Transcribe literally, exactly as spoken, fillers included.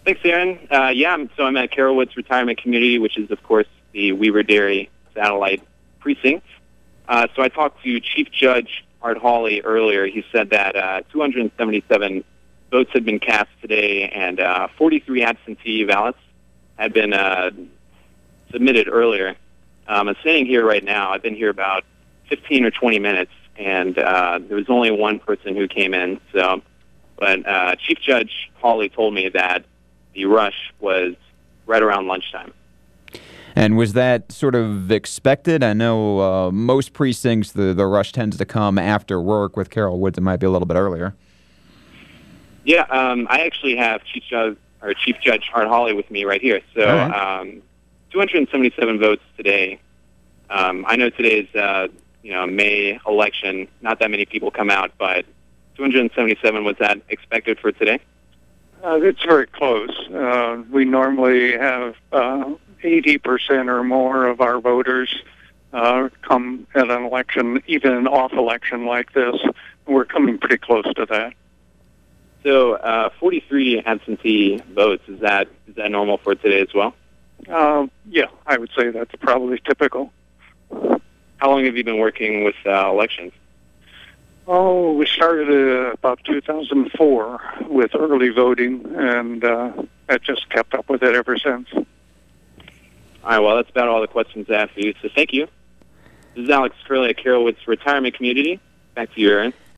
Thanks, Aaron. Uh, yeah, I'm, so I'm at Carrollwood's retirement community, which is, of course, the Weaver Dairy satellite precinct. Uh, so I talked to Chief Judge Art Hawley earlier. He said that uh, two hundred seventy-seven votes had been cast today, and uh, forty-three absentee ballots had been uh, submitted earlier. Um, I'm sitting here right now. I've been here about fifteen or twenty minutes, and uh, there was only one person who came in. So, but uh, Chief Judge Hawley told me that the rush was right around lunchtime. And was that sort of expected? I know uh, most precincts, the, the rush tends to come after work. With Carroll Woods, it might be a little bit earlier. Yeah, um, I actually have Chief Judge, or Chief Judge Art Hawley with me right here. So right. um, two hundred seventy-seven votes today. Um, I know today's uh, you know May election. Not that many people come out, but two hundred seventy-seven, was that expected for today? Uh, it's very close. Uh, we normally have uh, eighty percent or more of our voters uh, come at an election, even an off election like this. We're coming pretty close to that. So uh, forty-three absentee votes, is that is that normal for today as well? Uh, yeah, I would say that's probably typical. How long have you been working with uh, elections? Oh, we started uh, about two thousand four with early voting, and uh, I've just kept up with it ever since. All right, well, that's about all the questions I have for you, so thank you. This is Alex Curley at Carrollwood's retirement community. Back to you, Aaron.